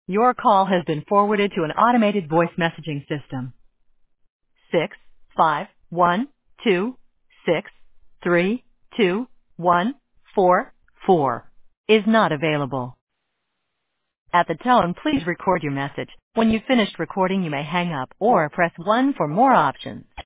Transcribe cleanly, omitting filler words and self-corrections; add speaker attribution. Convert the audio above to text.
Speaker 1: Your call has been forwarded to an automated voice messaging system. 65126321444 is not available. At the tone, please record your message. When you've finished recording, you may hang up or press 1 for more options.